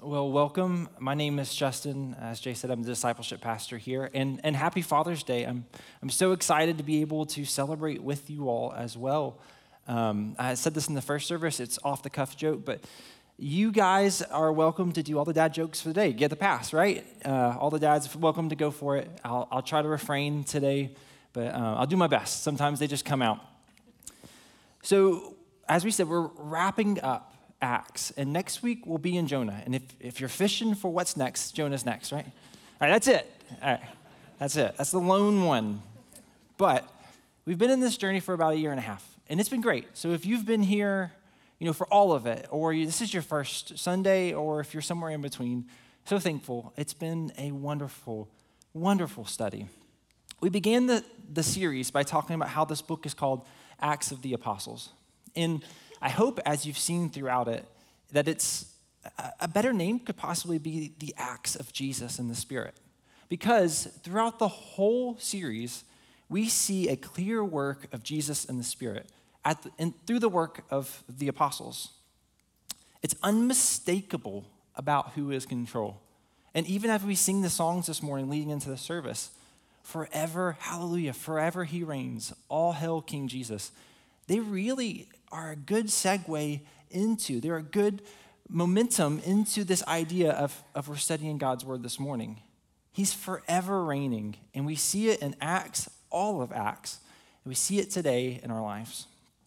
Well, welcome. My name is Justin. As Jay said, I'm the discipleship pastor here. And happy Father's Day. I'm so excited to be able to celebrate with you all as well. I said this in the first service. It's off the cuff joke, but you guys are welcome to do all the dad jokes for the day. Get the pass, right? All the dads, welcome to go for it. I'll try to refrain today, but I'll do my best. Sometimes they just come out. So, as we said, we're wrapping up Acts, and next week we'll be in Jonah. And if you're fishing for what's next, Jonah's next, right? All right, that's it. All right, that's it. That's the lone one. But we've been in this journey for about a year and a half, and it's been great. So if you've been here, for all of it, or this is your first Sunday, or if you're somewhere in between, so thankful. It's been a wonderful, wonderful study. We began the series by talking about how this book is called Acts of the Apostles. And I hope, as you've seen throughout it, that it's a better name could possibly be the Acts of Jesus and the Spirit. Because throughout the whole series, we see a clear work of Jesus and the Spirit and through the work of the apostles. It's unmistakable about who is in control. And even as we sing the songs this morning leading into the service, forever, hallelujah, forever he reigns, all hail King Jesus. They really are a good segue they're a good momentum into this idea of we're studying God's word this morning. He's forever reigning, and we see it in Acts, all of Acts, and we see it today in our lives.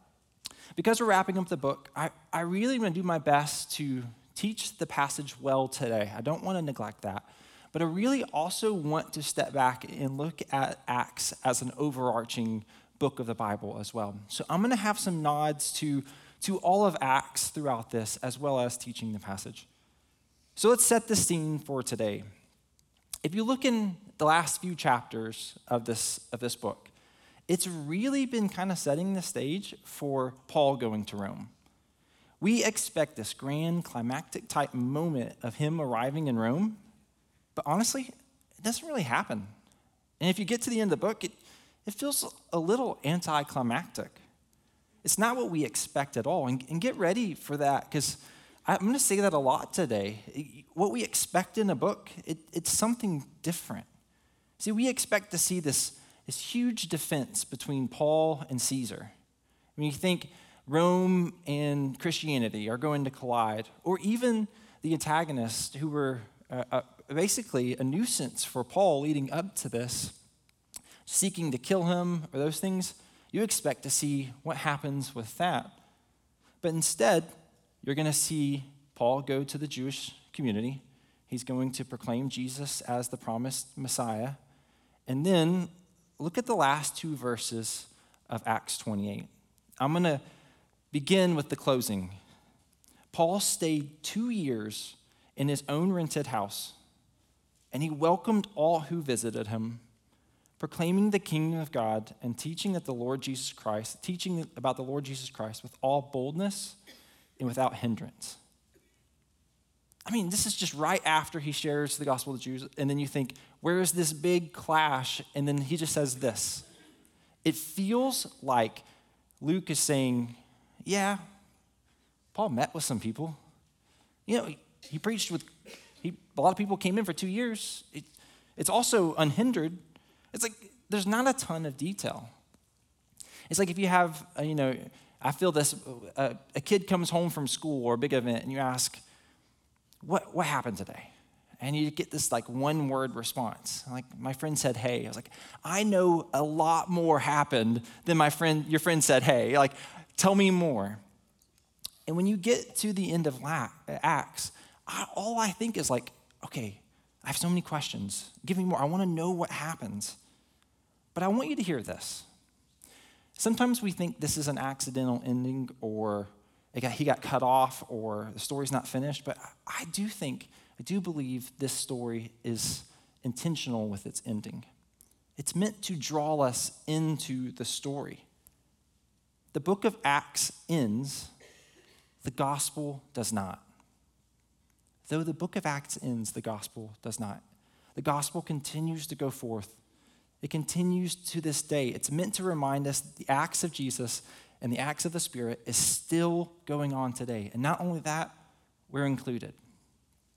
Because we're wrapping up the book, I really want to do my best to teach the passage well today. I don't want to neglect that. But I really also want to step back and look at Acts as an overarching book of the Bible as well. So I'm going to have some nods to all of Acts throughout this, as well as teaching the passage. So let's set the scene for today. If you look in the last few chapters of this book, it's really been kind of setting the stage for Paul going to Rome. We expect this grand climactic type moment of him arriving in Rome, but honestly, it doesn't really happen. And if you get to the end of the book, it feels a little anticlimactic. It's not what we expect at all. And get ready for that, because I'm going to say that a lot today. What we expect in a book, it's something different. See, we expect to see this huge defense between Paul and Caesar. I mean, you think Rome and Christianity are going to collide, or even the antagonists who were basically a nuisance for Paul leading up to this, seeking to kill him, or those things, you expect to see what happens with that. But instead, you're going to see Paul go to the Jewish community. He's going to proclaim Jesus as the promised Messiah. And then look at the last two verses of Acts 28. I'm going to begin with the closing. Paul stayed 2 years in his own rented house, and he welcomed all who visited him, proclaiming the kingdom of God and teaching about the Lord Jesus Christ with all boldness and without hindrance. I mean, this is just right after he shares the gospel to Jews, and then you think, where is this big clash? And then he just says this. It feels like Luke is saying, yeah, Paul met with some people. He preached a lot of people came in for 2 years. It's also unhindered. It's like there's not a ton of detail. It's like if you have, I feel this, a kid comes home from school or a big event and you ask, what happened today? And you get this like one word response. Like my friend said, hey. I was like, I know a lot more happened than your friend said, hey. Like, tell me more. And when you get to the end of Acts, all I think is like, okay, I have so many questions. Give me more. I want to know what happens. But I want you to hear this. Sometimes we think this is an accidental ending, or he got cut off, or the story's not finished. But I do believe this story is intentional with its ending. It's meant to draw us into the story. The book of Acts ends, the gospel does not. Though the book of Acts ends, the gospel does not. The gospel continues to go forth. It continues to this day. It's meant to remind us the acts of Jesus and the acts of the Spirit is still going on today. And not only that, we're included.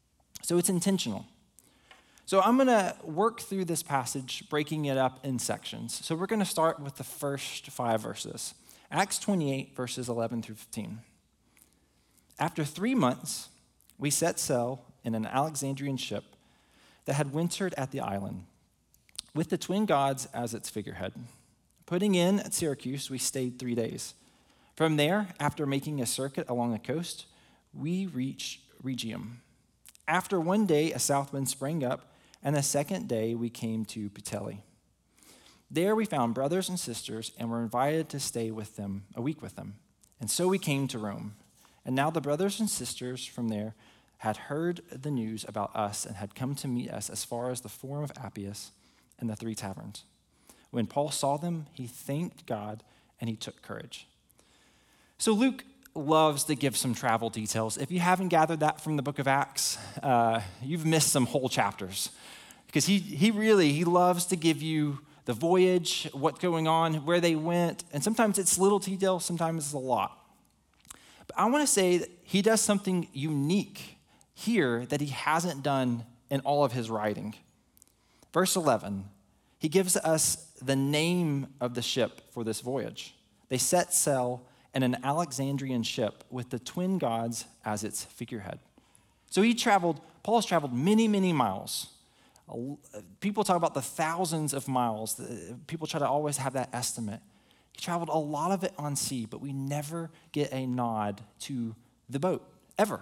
So it's intentional. So I'm going to work through this passage, breaking it up in sections. So we're going to start with the first 5 verses. Acts 28, verses 11 through 15. After 3 months, we set sail in an Alexandrian ship that had wintered at the island, with the twin gods as its figurehead. Putting in at Syracuse, we stayed 3 days. From there, after making a circuit along the coast, we reached Rhegium. After 1 day, a south wind sprang up, and the second day we came to Puteoli. There we found brothers and sisters and were invited to stay with them, a week with them. And so we came to Rome. And now the brothers and sisters from there had heard the news about us and had come to meet us as far as the Forum of Appius and the 3 taverns. When Paul saw them, he thanked God and he took courage. So Luke loves to give some travel details. If you haven't gathered that from the book of Acts, you've missed some whole chapters. Because he loves to give you the voyage, what's going on, where they went, and sometimes it's little detail, sometimes it's a lot. But I want to say that he does something unique here that he hasn't done in all of his writing. Verse 11, he gives us the name of the ship for this voyage. They set sail in an Alexandrian ship with the twin gods as its figurehead. So Paul's traveled many, many miles. People talk about the thousands of miles. People try to always have that estimate. He traveled a lot of it on sea, but we never get a nod to the boat, ever.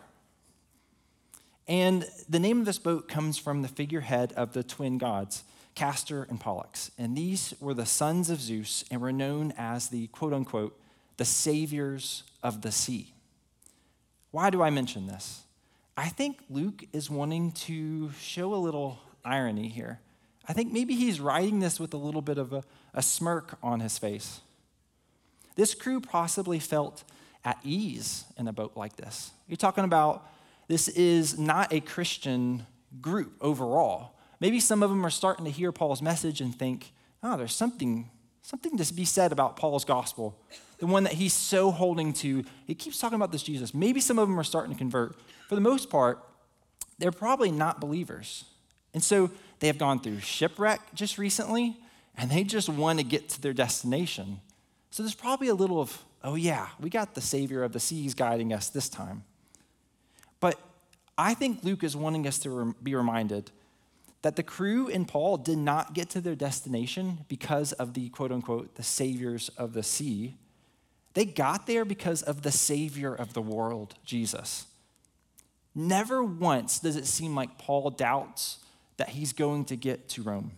And the name of this boat comes from the figurehead of the twin gods, Castor and Pollux. And these were the sons of Zeus and were known as the quote-unquote, the saviors of the sea. Why do I mention this? I think Luke is wanting to show a little irony here. I think maybe he's writing this with a little bit of a smirk on his face. This crew possibly felt at ease in a boat like this. You're talking about this is not a Christian group overall. Maybe some of them are starting to hear Paul's message and think, oh, there's something to be said about Paul's gospel, the one that he's so holding to. He keeps talking about this Jesus. Maybe some of them are starting to convert. For the most part, they're probably not believers. And so they have gone through shipwreck just recently, and they just want to get to their destination. So there's probably a little of, oh yeah, we got the Savior of the seas guiding us this time. But I think Luke is wanting us to be reminded that the crew and Paul did not get to their destination because of the quote-unquote, the saviors of the sea. They got there because of the Savior of the world, Jesus. Never once does it seem like Paul doubts that he's going to get to Rome.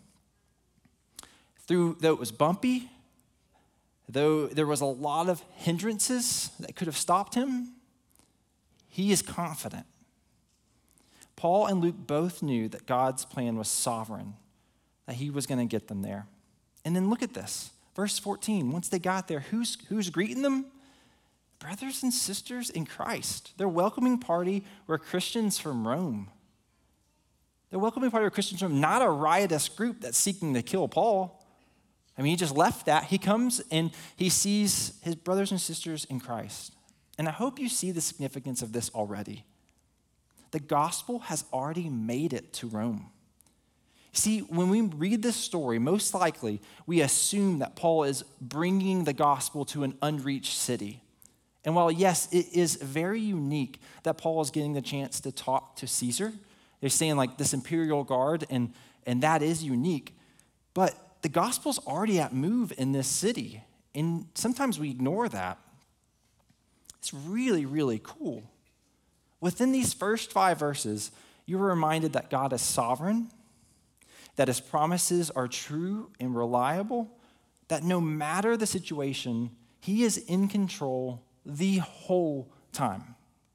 Though it was bumpy, though there was a lot of hindrances that could have stopped him, he is confident. Paul and Luke both knew that God's plan was sovereign, that he was going to get them there. And then look at this. Verse 14, once they got there, who's greeting them? Brothers and sisters in Christ. Their welcoming party were Christians from Rome. Their welcoming party were Christians from not a riotous group that's seeking to kill Paul. I mean, he just left that. He comes and he sees his brothers and sisters in Christ. And I hope you see the significance of this already. The gospel has already made it to Rome. See, when we read this story, most likely we assume that Paul is bringing the gospel to an unreached city. And while, yes, it is very unique that Paul is getting the chance to talk to Caesar, they're saying like this imperial guard, and that is unique, but the gospel's already at move in this city, and sometimes we ignore that. It's really, really cool. Within these first 5 verses, you're reminded that God is sovereign, that his promises are true and reliable, that no matter the situation, he is in control the whole time.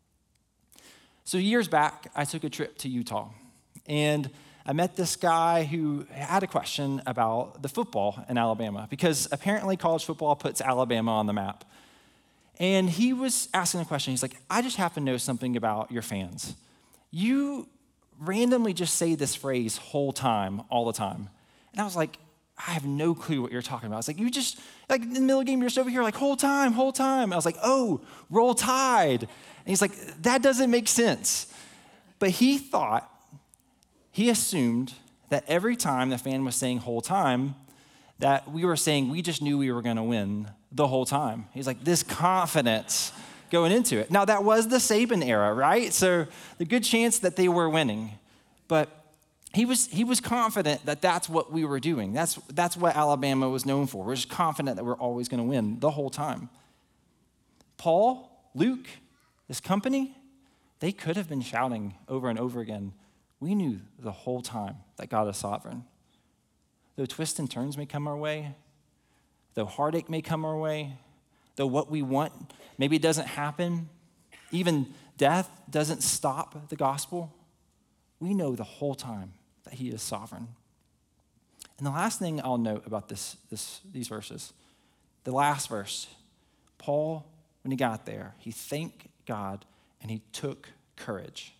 So years back, I took a trip to Utah, and I met this guy who had a question about the football in Alabama, because apparently college football puts Alabama on the map. And he was asking a question. He's like, I just happen to know something about your fans. You randomly just say this phrase whole time, all the time. And I was like, I have no clue what you're talking about. I was like, you just, like in the middle of the game, you're just over here like whole time. I was like, oh, roll tide. And he's like, that doesn't make sense. But he thought he assumed that every time the fan was saying whole time, that we were saying we just knew we were going to win the whole time. He's like, this confidence going into it. Now, that was the Saban era, right? So the good chance that they were winning. But he was confident that that's what we were doing. That's what Alabama was known for. We're just confident that we're always going to win the whole time. Paul, Luke, this company, they could have been shouting over and over again, we knew the whole time that God is sovereign. Though twists and turns may come our way, though heartache may come our way, though what we want maybe doesn't happen, even death doesn't stop the gospel, we know the whole time that he is sovereign. And the last thing I'll note about these verses, the last verse, Paul, when he got there, he thanked God and he took courage.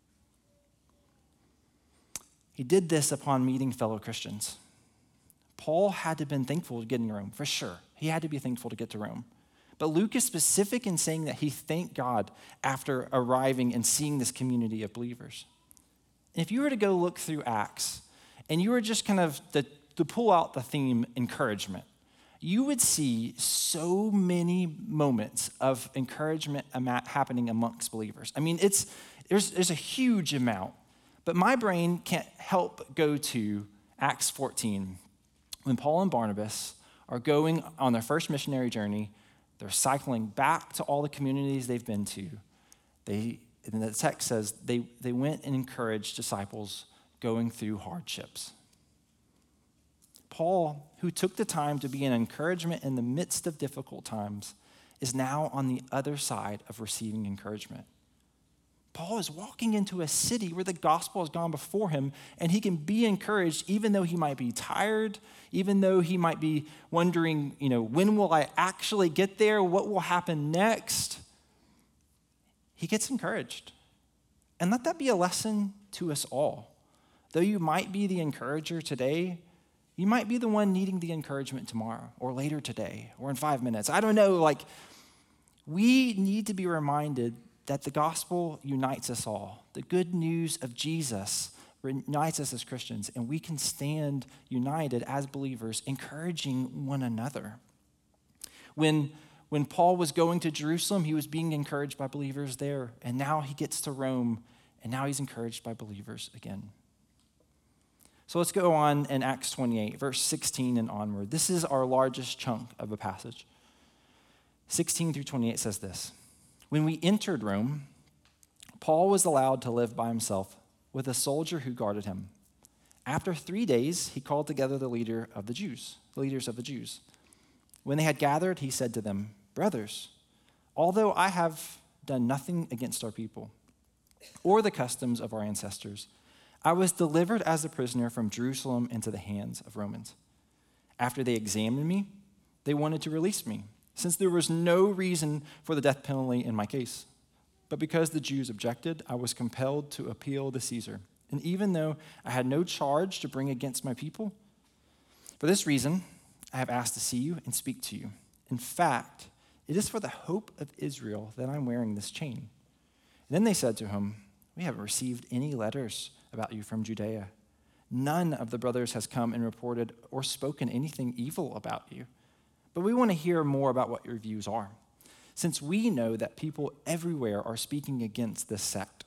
He did this upon meeting fellow Christians. Paul had to have been thankful to get in Rome, for sure. He had to be thankful to get to Rome. But Luke is specific in saying that he thanked God after arriving and seeing this community of believers. If you were to go look through Acts, and you were just kind of to pull out the theme encouragement, you would see so many moments of encouragement happening amongst believers. I mean, there's a huge amount, but my brain can't help go to Acts 14, when Paul and Barnabas are going on their first missionary journey. They're cycling back to all the communities they've been to. And the text says they went and encouraged disciples going through hardships. Paul, who took the time to be an encouragement in the midst of difficult times, is now on the other side of receiving encouragement. Paul is walking into a city where the gospel has gone before him, and he can be encouraged even though he might be tired, even though he might be wondering, when will I actually get there? What will happen next? He gets encouraged. And let that be a lesson to us all. Though you might be the encourager today, you might be the one needing the encouragement tomorrow or later today or in 5 minutes. I don't know, we need to be reminded that the gospel unites us all. The good news of Jesus unites us as Christians, and we can stand united as believers, encouraging one another. When Paul was going to Jerusalem, he was being encouraged by believers there, and now he gets to Rome, and now he's encouraged by believers again. So let's go on in Acts 28, verse 16 and onward. This is our largest chunk of a passage. 16 through 28 says this: When we entered Rome, Paul was allowed to live by himself with a soldier who guarded him. After 3 days, he called together the leaders of the Jews. When they had gathered, he said to them, "Brothers, although I have done nothing against our people or the customs of our ancestors, I was delivered as a prisoner from Jerusalem into the hands of Romans. After they examined me, they wanted to release me, since there was no reason for the death penalty in my case. But because the Jews objected, I was compelled to appeal to Caesar. And even though I had no charge to bring against my people, for this reason, I have asked to see you and speak to you. In fact, it is for the hope of Israel that I'm wearing this chain." And then they said to him, "We haven't received any letters about you from Judea. None of the brothers has come and reported or spoken anything evil about you. But we want to hear more about what your views are, since we know that people everywhere are speaking against this sect."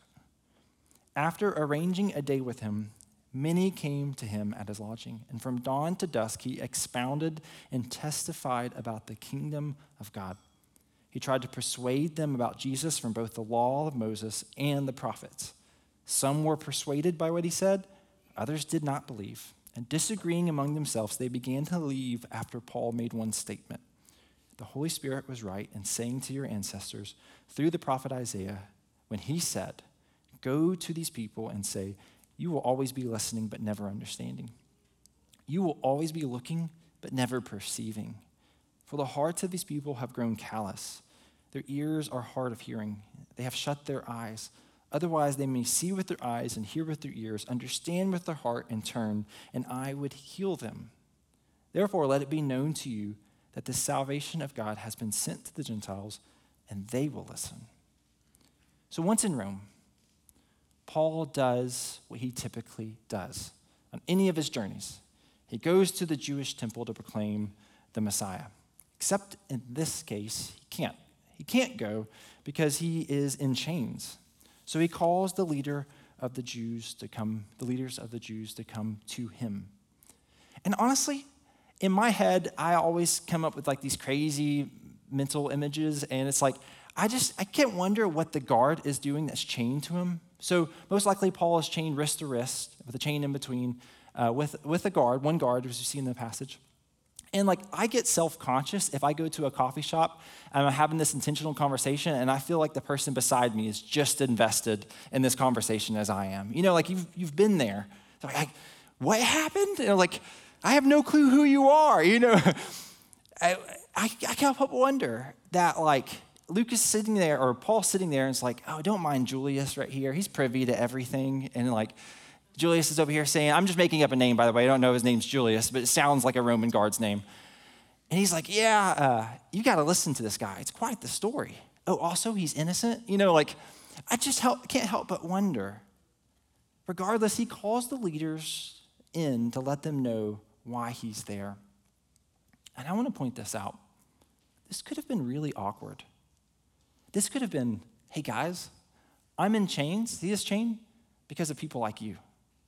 After arranging a day with him, many came to him at his lodging, and from dawn to dusk he expounded and testified about the kingdom of God. He tried to persuade them about Jesus from both the law of Moses and the prophets. Some were persuaded by what he said, others did not believe. And disagreeing among themselves, they began to leave after Paul made one statement: "The Holy Spirit was right in saying to your ancestors through the prophet Isaiah when he said, 'Go to these people and say, you will always be listening but never understanding. You will always be looking but never perceiving. For the hearts of these people have grown callous. Their ears are hard of hearing. They have shut their eyes. Otherwise, they may see with their eyes and hear with their ears, understand with their heart and turn, and I would heal them. Therefore, let it be known to you that the salvation of God has been sent to the Gentiles, and they will listen.'" So once in Rome, Paul does what he typically does on any of his journeys. He goes to the Jewish temple to proclaim the Messiah. Except in this case, he can't. He can't go because he is in chains. So he calls the leaders of the Jews to come to him. And honestly, in my head, I always come up with like these crazy mental images, and it's like, I can't wonder what the guard is doing that's chained to him. So most likely Paul is chained wrist to wrist with a chain in between with a guard, one guard, as you see in the passage. And like, I get self-conscious if I go to a coffee shop and I'm having this intentional conversation and I feel like the person beside me is just invested in this conversation as I am. You know, like you've been there. So like, what happened? And like, I have no clue who you are, you know. I can't help but wonder that like Luke is sitting there, or Paul's sitting there, and it's like, oh, don't mind Julius right here. He's privy to everything. And like, Julius is over here saying, I'm just making up a name, by the way. I don't know if his name's Julius, but it sounds like a Roman guard's name. And he's like, yeah, you got to listen to this guy. It's quite the story. Oh, also, he's innocent? You know, like, I just can't help but wonder. Regardless, he calls the leaders in to let them know why he's there. And I want to point this out. This could have been really awkward. This could have been, hey, guys, I'm in chains. See this chain? Because of people like you.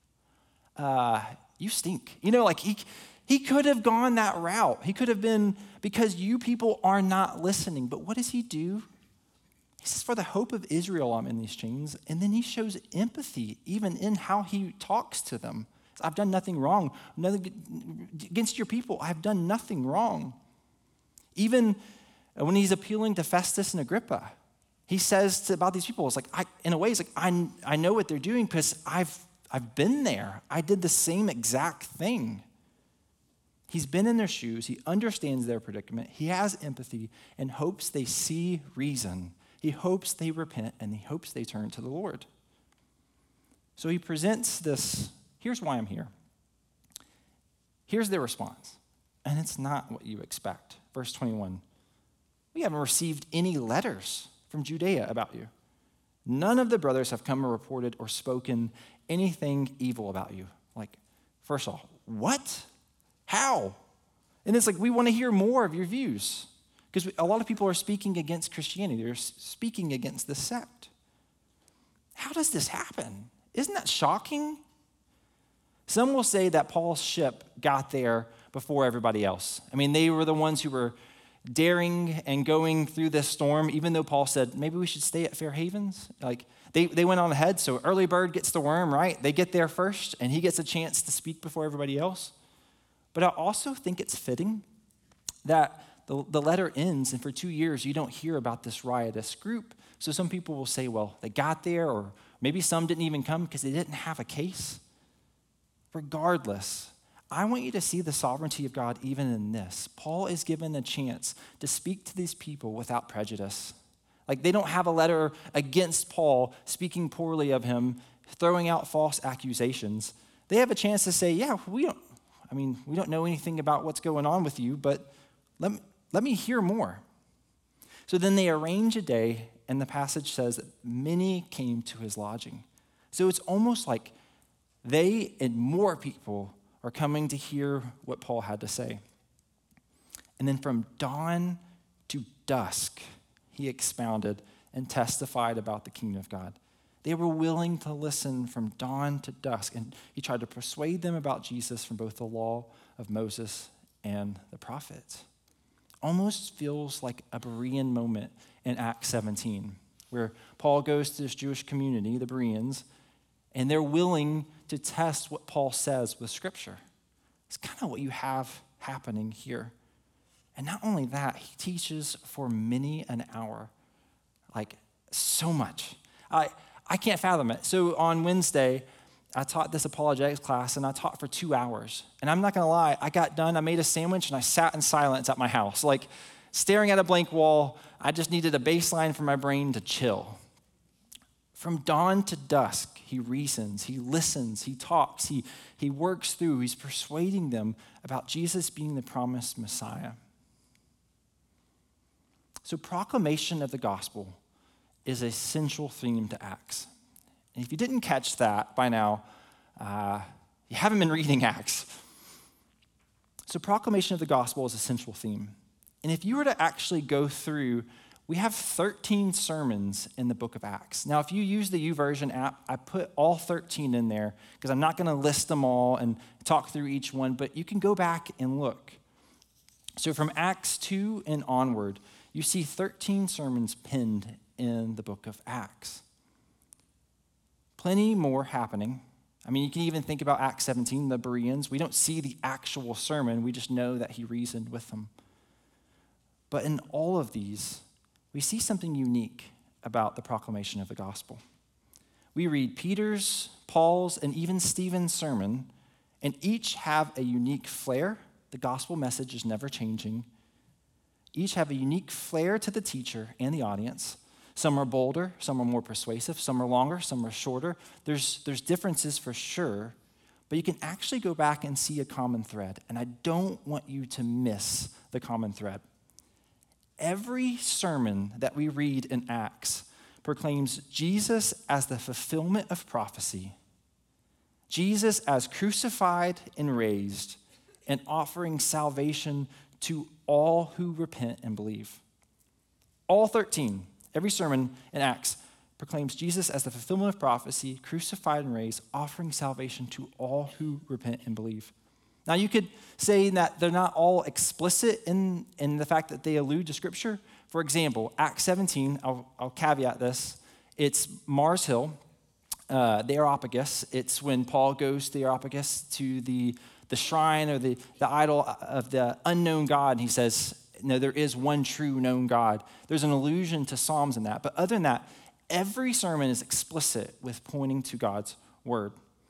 You stink. You know, like he could have gone that route. He could have been, because you people are not listening. But what does he do? He says, for the hope of Israel, I'm in these chains. And then he shows empathy, even in how he talks to them. I've done nothing wrong. Nothing against your people, I've done nothing wrong. Even when he's appealing to Festus and Agrippa, he says about these people, it's like, in a way, it's like, I know what they're doing because I've been there. I did the same exact thing. He's been in their shoes. He understands their predicament. He has empathy and hopes they see reason. He hopes they repent, and he hopes they turn to the Lord. So he presents this, here's why I'm here. Here's their response. And it's not what you expect. Verse 21, we haven't received any letters from Judea about you. None of the brothers have come or reported or spoken anything evil about you. Like, first off, what? How? And it's like, we want to hear more of your views. Because a lot of people are speaking against Christianity. They're speaking against this sect. How does this happen? Isn't that shocking? Some will say that Paul's ship got there before everybody else. I mean, they were the ones who were daring and going through this storm, even though Paul said, maybe we should stay at Fair Havens. Like, they went on ahead, so early bird gets the worm, right? They get there first, and he gets a chance to speak before everybody else. But I also think it's fitting that the letter ends, and for 2 years, you don't hear about this riotous group. So some people will say, well, they got there, or maybe some didn't even come because they didn't have a case. Regardless, I want you to see the sovereignty of God even in this. Paul is given a chance to speak to these people without prejudice. Like, they don't have a letter against Paul speaking poorly of him, throwing out false accusations. They have a chance to say, yeah, we don't know anything about what's going on with you, but let me hear more. So then they arrange a day, and the passage says that many came to his lodging. So it's almost like they and more people are coming to hear what Paul had to say. And then from dawn to dusk, he expounded and testified about the kingdom of God. They were willing to listen from dawn to dusk, and he tried to persuade them about Jesus from both the law of Moses and the prophets. Almost feels like a Berean moment in Acts 17, where Paul goes to this Jewish community, the Bereans, and they're willing to test what Paul says with Scripture. It's kind of what you have happening here. And not only that, he teaches for many an hour, like so much. I can't fathom it. So on Wednesday, I taught this apologetics class, and I taught for 2 hours. And I'm not going to lie, I got done, I made a sandwich, and I sat in silence at my house, like staring at a blank wall. I just needed a baseline for my brain to chill. From dawn to dusk, he reasons, he listens, he talks, he works through, he's persuading them about Jesus being the promised Messiah. So proclamation of the gospel is a central theme to Acts. And if you didn't catch that by now, you haven't been reading Acts. So proclamation of the gospel is a central theme. And if you were to actually go through, we have 13 sermons in the book of Acts. Now, if you use the YouVersion app, I put all 13 in there because I'm not going to list them all and talk through each one, but you can go back and look. So from Acts 2 and onward, you see 13 sermons penned in the book of Acts. Plenty more happening. I mean, you can even think about Acts 17, the Bereans. We don't see the actual sermon. We just know that he reasoned with them. But in all of these, we see something unique about the proclamation of the gospel. We read Peter's, Paul's, and even Stephen's sermon, and each have a unique flair. The gospel message is never changing. Each have a unique flair to the teacher and the audience. Some are bolder, some are more persuasive, some are longer, some are shorter. There's differences for sure, but you can actually go back and see a common thread, and I don't want you to miss the common thread. Every sermon that we read in Acts proclaims Jesus as the fulfillment of prophecy, Jesus as crucified and raised, and offering salvation to all who repent and believe. All 13, every sermon in Acts proclaims Jesus as the fulfillment of prophecy, crucified and raised, offering salvation to all who repent and believe. Now, you could say that they're not all explicit in the fact that they allude to Scripture. For example, Acts 17, I'll caveat this. It's Mars Hill, the Areopagus. It's when Paul goes to the Areopagus to the shrine or the idol of the unknown God, and he says, no, there is one true known God. There's an allusion to Psalms in that. But other than that, every sermon is explicit with pointing to God's word.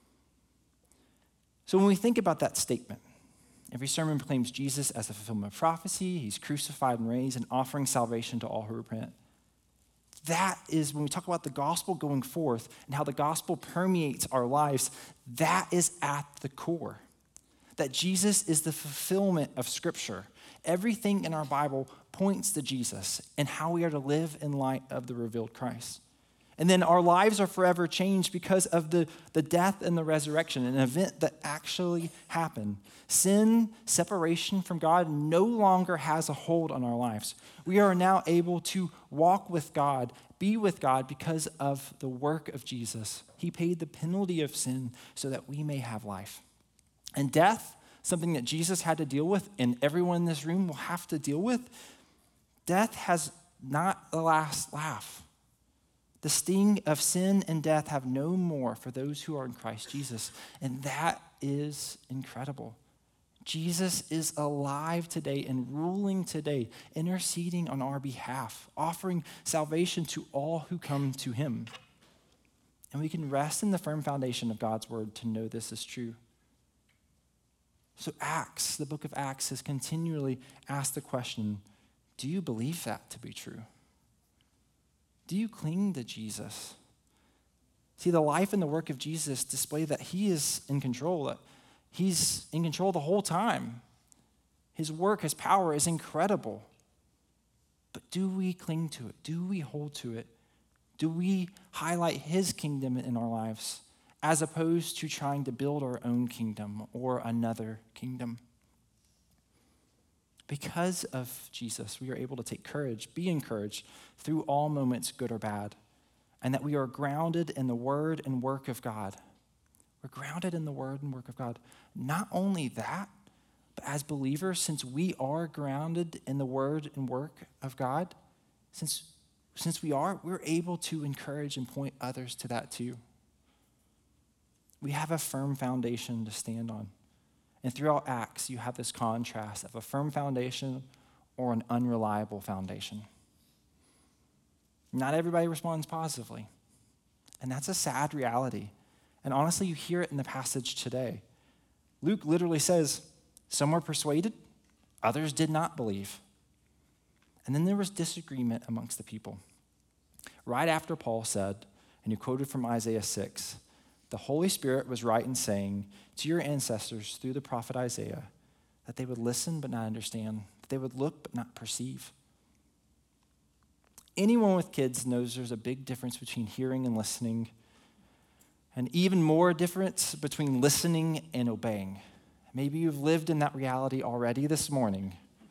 So when we think about that statement, every sermon proclaims Jesus as the fulfillment of prophecy, he's crucified and raised, and offering salvation to all who repent. That is, when we talk about the gospel going forth and how the gospel permeates our lives, that is at the core. That Jesus is the fulfillment of Scripture. Everything in our Bible points to Jesus and how we are to live in light of the revealed Christ. And then our lives are forever changed because of the death and the resurrection, an event that actually happened. Sin, separation from God, no longer has a hold on our lives. We are now able to walk with God, be with God because of the work of Jesus. He paid the penalty of sin so that we may have life. And death, something that Jesus had to deal with, and everyone in this room will have to deal with, death has not the last laugh. The sting of sin and death have no more for those who are in Christ Jesus. And that is incredible. Jesus is alive today and ruling today, interceding on our behalf, offering salvation to all who come to him. And we can rest in the firm foundation of God's word to know this is true. So Acts, the book of Acts, has continually asked the question, do you believe that to be true? Do you cling to Jesus? See, the life and the work of Jesus display that he is in control, that he's in control the whole time. His work, his power is incredible. But do we cling to it? Do we hold to it? Do we highlight his kingdom in our lives as opposed to trying to build our own kingdom or another kingdom? Because of Jesus, we are able to take courage, be encouraged through all moments, good or bad, and that we are grounded in the word and work of God. We're grounded in the word and work of God. Not only that, but as believers, since we are grounded in the word and work of God, since we're able to encourage and point others to that too. We have a firm foundation to stand on. And throughout Acts, you have this contrast of a firm foundation or an unreliable foundation. Not everybody responds positively. And that's a sad reality. And honestly, you hear it in the passage today. Luke literally says, some were persuaded, others did not believe. And then there was disagreement amongst the people. Right after Paul said, and he quoted from Isaiah 6, the Holy Spirit was right in saying to your ancestors through the prophet Isaiah that they would listen but not understand, that they would look but not perceive. Anyone with kids knows there's a big difference between hearing and listening. and even more difference between listening and obeying. Maybe you've lived in that reality already this morning.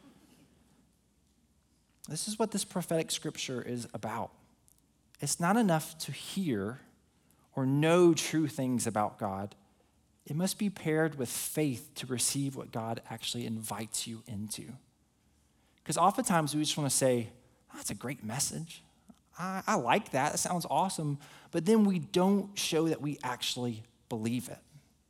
This is what this prophetic scripture is about. It's not enough to hear or know true things about God. It must be paired with faith to receive what God actually invites you into. Because oftentimes we just want to say, oh, that's a great message. I like that. That sounds awesome. But then we don't show that we actually believe it.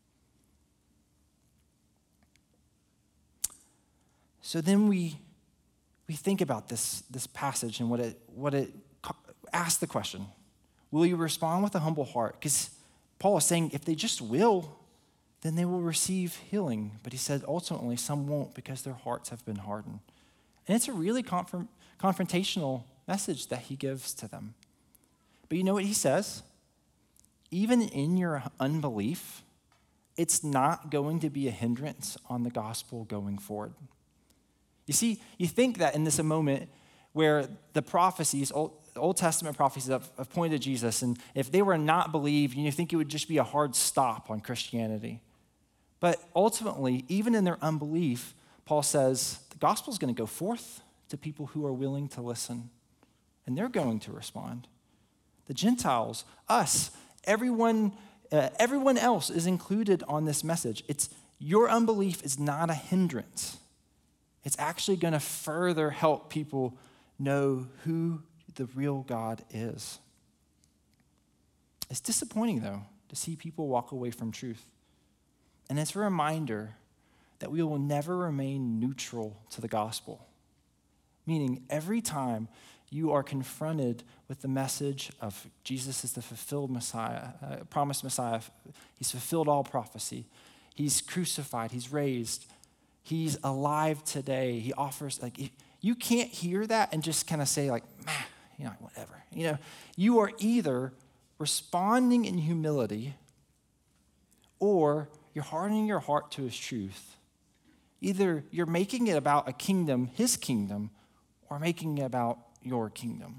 So then we think about this passage and what it asks the question, will you respond with a humble heart? Because Paul is saying if they just will, then they will receive healing. But he said ultimately some won't because their hearts have been hardened. And it's a really confrontational message that he gives to them. But you know what he says? Even in your unbelief, it's not going to be a hindrance on the gospel going forward. You see, you think that in this moment where the prophecies, Old Testament prophecies have pointed to Jesus, and if they were not believed, you think it would just be a hard stop on Christianity. But ultimately, even in their unbelief, Paul says the gospel is going to go forth to people who are willing to listen, and they're going to respond. The Gentiles, us, everyone else is included on this message. Your unbelief is not a hindrance. It's actually going to further help people know who the real God is. It's disappointing, though, to see people walk away from truth. And it's a reminder that we will never remain neutral to the gospel. Meaning, every time you are confronted with the message of Jesus is the fulfilled Messiah, promised Messiah, he's fulfilled all prophecy, he's crucified, he's raised, he's alive today, he offers, you can't hear that and just kind of say whatever. You are either responding in humility or you're hardening your heart to his truth. Either you're making it about a kingdom, his kingdom, or making it about your kingdom.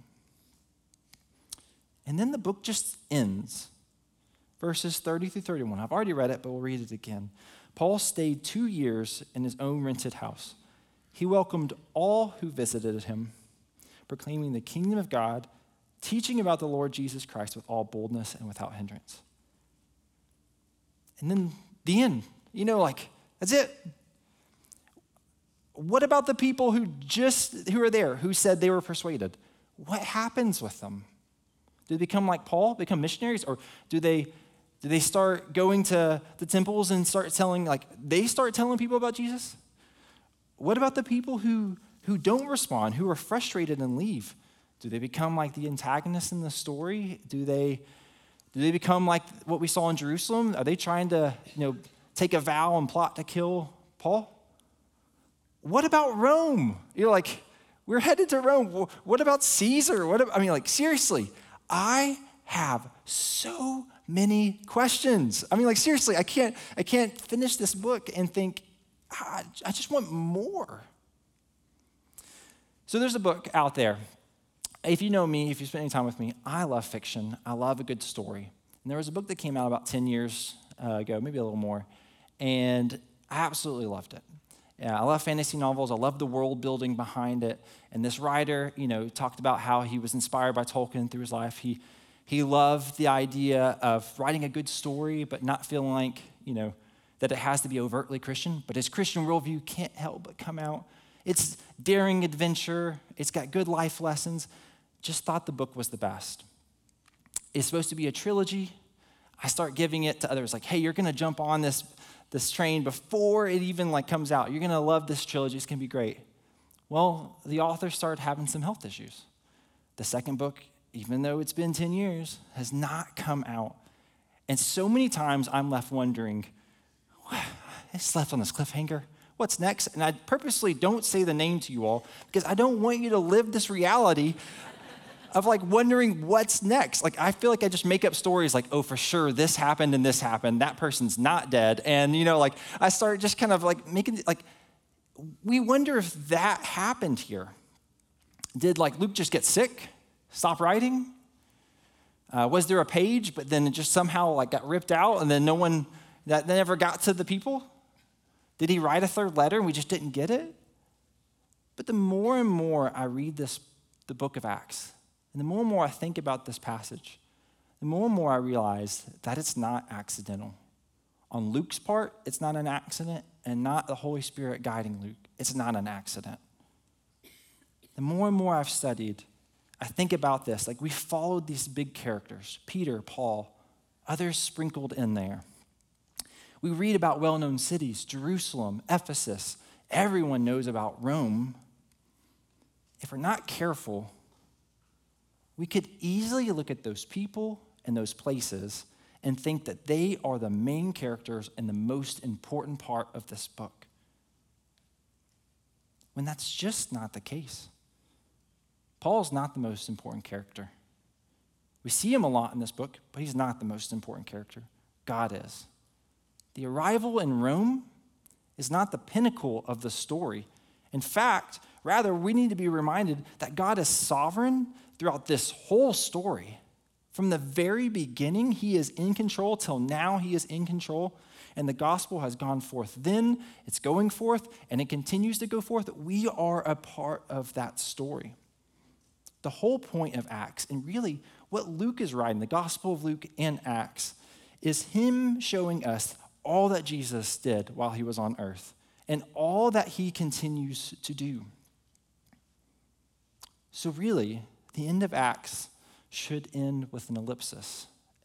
And then the book just ends. Verses 30 through 31. I've already read it, but we'll read it again. Paul stayed 2 years in his own rented house. He welcomed all who visited him, proclaiming the kingdom of God, teaching about the Lord Jesus Christ with all boldness and without hindrance. And then the end. That's it. What about the people who are there, who said they were persuaded? What happens with them? Do they become like Paul, become missionaries? Or do they start going to the temples and start telling people about Jesus? What about the people who don't respond, who are frustrated and leave? Do they become like the antagonists in the story? Do they become like what we saw in Jerusalem? Are they trying to, take a vow and plot to kill Paul? What about Rome? We're headed to Rome. What about Caesar? Seriously, I have so many questions. Seriously, I can't finish this book and think, I just want more. So there's a book out there. If you know me, if you spend any time with me, I love fiction. I love a good story. And there was a book that came out about 10 years ago, maybe a little more, and I absolutely loved it. Yeah, I love fantasy novels. I love the world building behind it. And this writer, talked about how he was inspired by Tolkien through his life. He loved the idea of writing a good story, but not feeling like, that it has to be overtly Christian. But his Christian worldview can't help but come out. It's daring adventure. It's got good life lessons. Just thought the book was the best. It's supposed to be a trilogy. I start giving it to others, hey, you're going to jump on this train before it even comes out. You're going to love this trilogy. It's going to be great. Well, the author started having some health issues. The second book, even though it's been 10 years, has not come out. And so many times I'm left wondering, it's left on this cliffhanger. What's next? And I purposely don't say the name to you all because I don't want you to live this reality of wondering what's next. I feel like I just make up stories oh, for sure, this happened and this happened. That person's not dead. And, I start just kind of making, we wonder if that happened here. Did Luke just get sick? Stop writing? Was there a page, but then it just somehow got ripped out and then that never got to the people? Did he write a third letter and we just didn't get it? But the more and more I read the book of Acts, and the more I think about this passage, the more and more I realize that it's not accidental. On Luke's part, it's not an accident, and not the Holy Spirit guiding Luke. It's not an accident. The more and more I've studied, I think about this. We followed these big characters, Peter, Paul, others sprinkled in there. We read about well-known cities, Jerusalem, Ephesus. Everyone knows about Rome. If we're not careful, we could easily look at those people and those places and think that they are the main characters and the most important part of this book, when that's just not the case. Paul's not the most important character. We see him a lot in this book, but he's not the most important character. God is. The arrival in Rome is not the pinnacle of the story. In fact, rather, we need to be reminded that God is sovereign throughout this whole story. From the very beginning, he is in control till now he is in control, and the gospel has gone forth then, it's going forth, and it continues to go forth. We are a part of that story. The whole point of Acts, and really what Luke is writing, the Gospel of Luke and Acts, is him showing us all that Jesus did while he was on earth and all that he continues to do. So really, the end of Acts should end with an ellipsis, a ...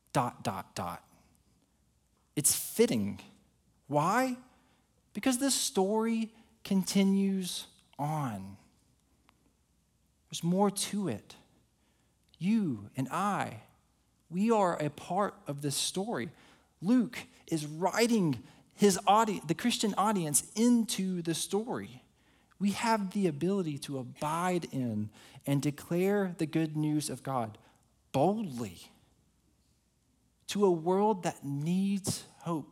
It's fitting. Why? Because this story continues on. There's more to it. You and I, we are a part of this story. Luke is writing the Christian audience into the story. We have the ability to abide in and declare the good news of God boldly to a world that needs hope,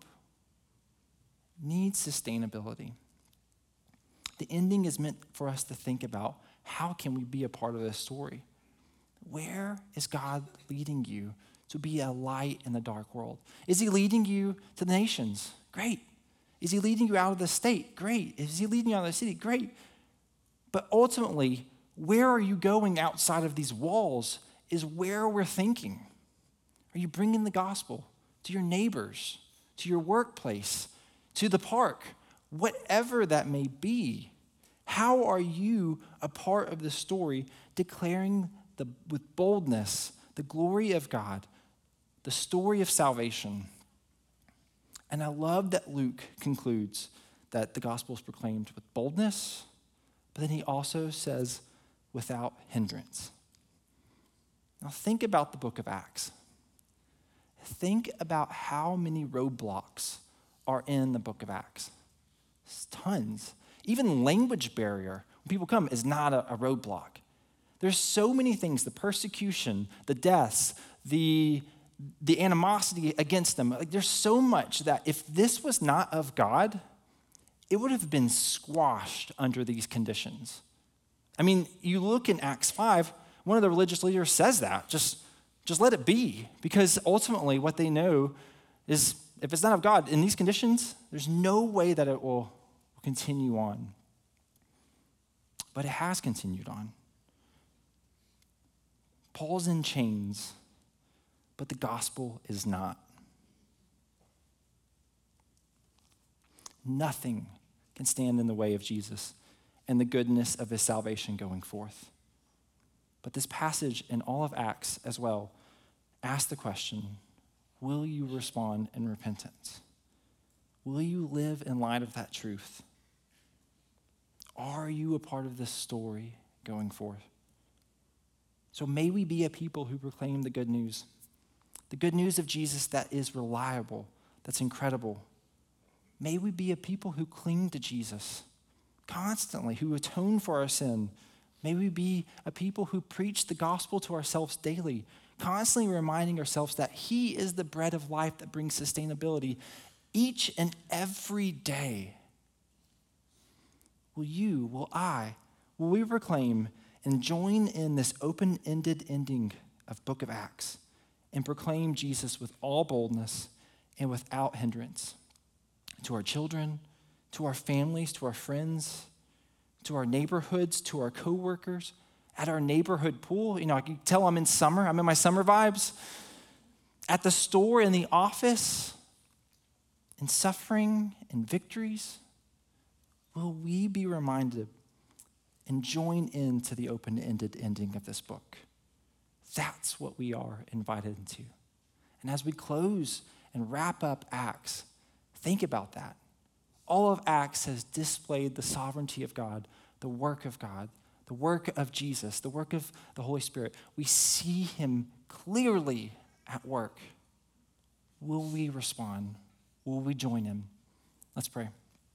needs sustainability. The ending is meant for us to think about, how can we be a part of this story? Where is God leading you to be a light in the dark world? Is he leading you to the nations? Great. Is he leading you out of the state? Great. Is he leading you out of the city? Great. But ultimately, where are you going outside of these walls is where we're thinking. Are you bringing the gospel to your neighbors, to your workplace, to the park, whatever that may be? How are you a part of the story, declaring with boldness the glory of God, the story of salvation? And I love that Luke concludes that the gospel is proclaimed with boldness, but then he also says without hindrance. Now think about the book of Acts. Think about how many roadblocks are in the book of Acts. It's tons. Even language barrier, when people come, is not a roadblock. There's so many things, the persecution, the deaths, the animosity against them. There's so much that if this was not of God, it would have been squashed under these conditions. I mean, you look in Acts 5, one of the religious leaders says that, just let it be, because ultimately what they know is if it's not of God, in these conditions, there's no way that it will continue on. But it has continued on. Paul's in chains, but the gospel is not. Nothing can stand in the way of Jesus and the goodness of his salvation going forth. But this passage in all of Acts as well asks the question, will you respond in repentance? Will you live in light of that truth? Are you a part of this story going forth? So may we be a people who proclaim the good news of Jesus that is reliable, that's incredible. May we be a people who cling to Jesus constantly, who atone for our sin. May we be a people who preach the gospel to ourselves daily, constantly reminding ourselves that he is the bread of life that brings sustainability each and every day. Will you, will I, will we proclaim and join in this open-ended ending of Book of Acts and proclaim Jesus with all boldness and without hindrance to our children, to our families, to our friends, to our neighborhoods, to our coworkers, at our neighborhood pool. I can tell I'm in summer. I'm in my summer vibes. At the store, in the office, in suffering and victories. Will we be reminded and join into the open-ended ending of this book? That's what we are invited into. And as we close and wrap up Acts, think about that. All of Acts has displayed the sovereignty of God, the work of God, the work of Jesus, the work of the Holy Spirit. We see him clearly at work. Will we respond? Will we join him? Let's pray.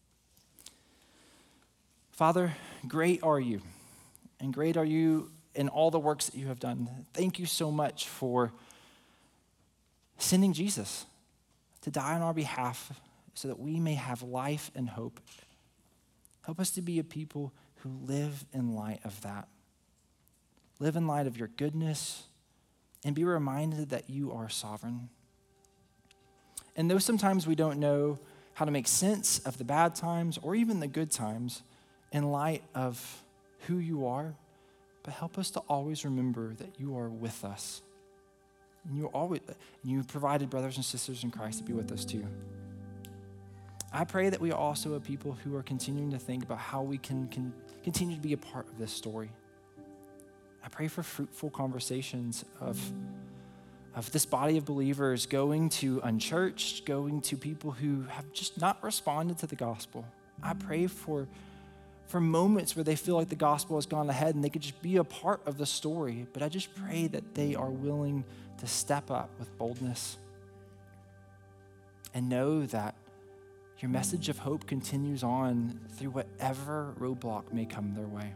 Father, great are you, and great are you in all the works that you have done. Thank you so much for sending Jesus to die on our behalf so that we may have life and hope. Help us to be a people who live in light of that. Live in light of your goodness and be reminded that you are sovereign. And though sometimes we don't know how to make sense of the bad times or even the good times in light of who you are, but help us to always remember that you are with us. And you provided brothers and sisters in Christ to be with us too. I pray that we are also a people who are continuing to think about how we can continue to be a part of this story. I pray for fruitful conversations of this body of believers going to unchurched, going to people who have just not responded to the gospel. I pray for moments where they feel like the gospel has gone ahead and they could just be a part of the story. But I just pray that they are willing to step up with boldness and know that your message of hope continues on through whatever roadblock may come their way.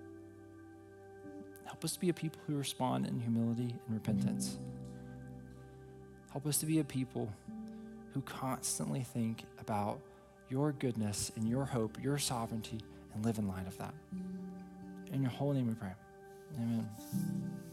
Help us to be a people who respond in humility and repentance. Help us to be a people who constantly think about your goodness and your hope, your sovereignty, and live in light of that. In your holy name we pray. Amen.